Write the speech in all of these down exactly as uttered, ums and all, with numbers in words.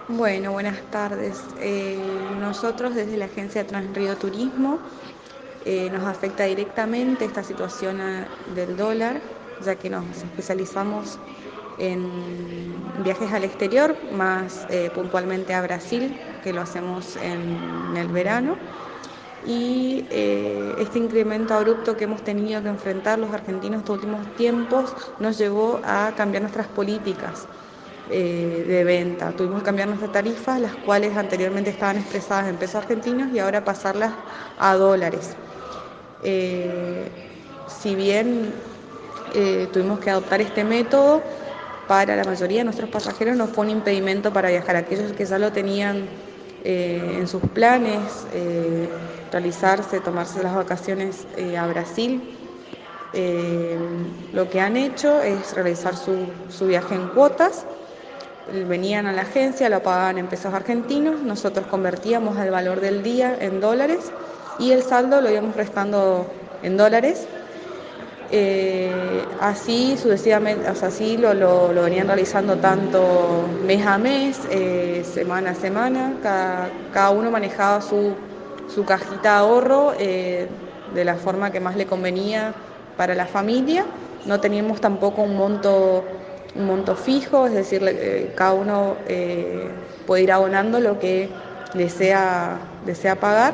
Bueno, buenas tardes. Eh, nosotros desde la agencia Transrío Turismo eh, nos afecta directamente esta situación a- del dólar, ya que nos especializamos en viajes al exterior, más eh, puntualmente a Brasil, que lo hacemos en, en el verano. Y eh, este incremento abrupto que hemos tenido que enfrentar los argentinos estos últimos tiempos nos llevó a cambiar nuestras políticas eh, de venta. Tuvimos que cambiar nuestras tarifas, las cuales anteriormente estaban expresadas en pesos argentinos, y ahora pasarlas a dólares. Eh, si bien eh, tuvimos que adoptar este método, para la mayoría de nuestros pasajeros no fue un impedimento para viajar. Aquellos que ya lo tenían eh, en sus planes, eh, realizarse, tomarse las vacaciones eh, a Brasil, eh, lo que han hecho es realizar su, su viaje en cuotas. Venían a la agencia, lo pagaban en pesos argentinos, nosotros convertíamos el valor del día en dólares y el saldo lo íbamos restando en dólares. Eh, así sucesivamente, o sea, así lo, lo, lo venían realizando tanto mes a mes, eh, semana a semana. Cada, cada uno manejaba su, su cajita de ahorro eh, de la forma que más le convenía para la familia. No teníamos tampoco un monto, un monto fijo, es decir, eh, cada uno eh, puede ir abonando lo que desea, desea pagar.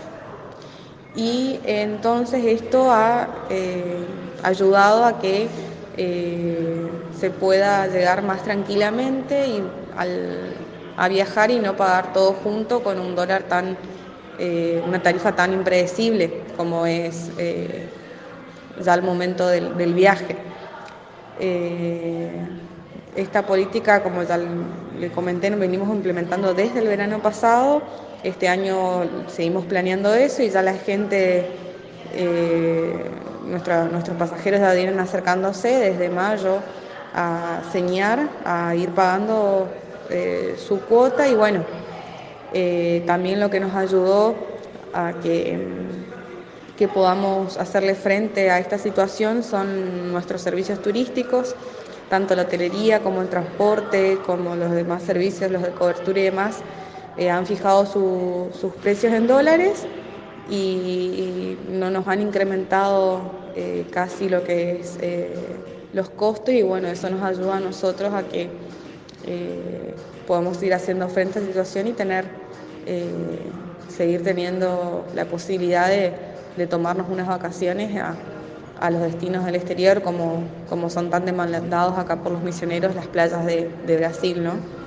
Y entonces esto ha eh, ayudado a que eh, se pueda llegar más tranquilamente y al, a viajar y no pagar todo junto con un dólar tan, eh, una tarifa tan impredecible como es eh, ya el momento del, del viaje. Eh, esta política, como ya le comenté, nos venimos implementando desde el verano pasado. Este año seguimos planeando eso y ya la gente, eh, nuestra, nuestros pasajeros ya vienen acercándose desde mayo a señar, a ir pagando eh, su cuota. Y bueno, eh, también lo que nos ayudó a que que podamos hacerle frente a esta situación son nuestros servicios turísticos, tanto la hotelería como el transporte, como los demás servicios, los de cobertura y demás, eh, han fijado su, sus precios en dólares y no nos han incrementado eh, casi lo que es eh, los costos, y bueno, eso nos ayuda a nosotros a que eh, podamos ir haciendo frente a esta situación y tener, eh, seguir teniendo la posibilidad de, de tomarnos unas vacaciones a, a los destinos del exterior, como, como son tan demandados acá por los misioneros, las playas de, de Brasil, ¿no?